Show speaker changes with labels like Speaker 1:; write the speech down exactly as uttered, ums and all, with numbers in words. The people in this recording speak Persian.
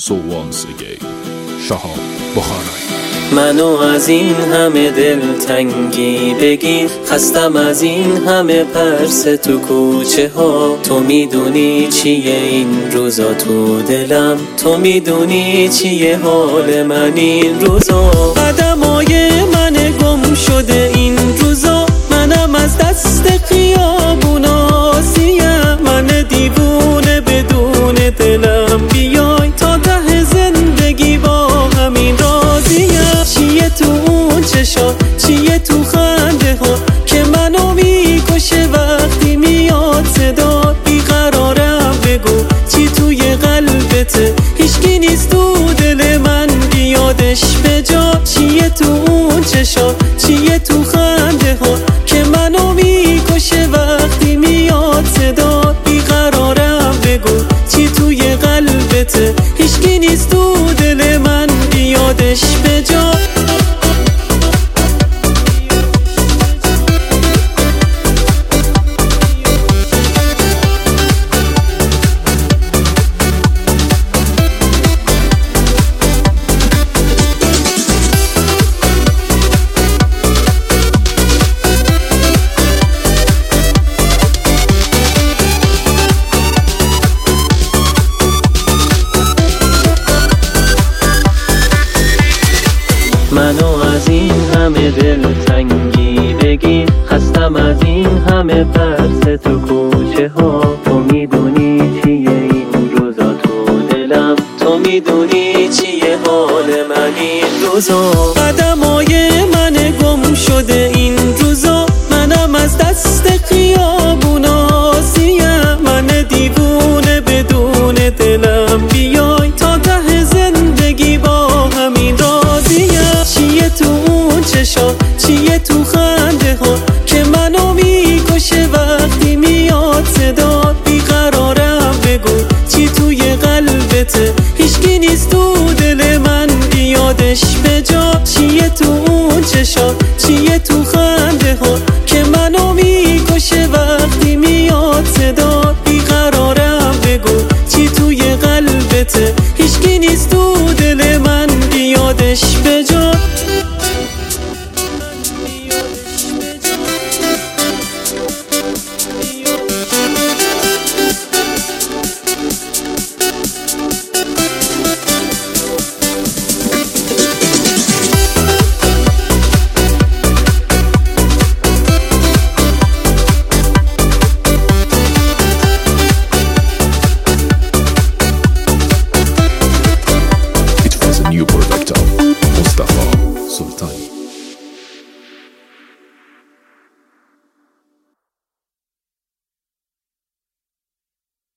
Speaker 1: So once again شهاب بخارایی.
Speaker 2: منو از این همه دلتنگی بگیر، خستم از این همه پرس تو کوچه ها. تو میدونی چیه این روزا تو دلم، تو میدونی چیه حال من این روزا. قدمای من گم شده این روزا، منم از دست خیابونا سیم. من دیوونه بدون دلم، بیای تا ته زندگی با همین راضیم. چیه تو اون چشا، چیه تو خنده ها که منو میکشه وقتی میاد صدا. بیقرارم بگو چی توی قلبته، هیچکی نیست تو دل من بیادش به جا. چیه تو اون چشا، چیه تو خنده ها که منو میکشه وقتی میاد صدا. بیقرارم بگو چی توی قلبته، هیچکی نیست تو دل من بیادش به جا. منو از این همه دلتنگی بگیر، خستم از این همه پرس تو کوچه ها. تو میدونی چیه این روزا تو دلم، تو میدونی چیه حال من این روزا. قدمای من گم شده این روزا، منم از دست خیابونا سیم. من دیوونه بدون دلم، بیای تا ته زندگی با همین راضیم. چیه تو اون چشا، چیه تو خنده ها که منو میکشه وقتی میاد صدا. بیقرارم بگو چی توی قلبته، هیچکی نیست تو دل من بیادش به جا. چیه تو اون چشا، چیه تو خنده ها که منو میکشه وقتی میاد صدا. بیقرارم بگو چی توی قلبته، هیچکی نیست تو دل من بیادش به جا.
Speaker 1: New product of Mustafa Sultani.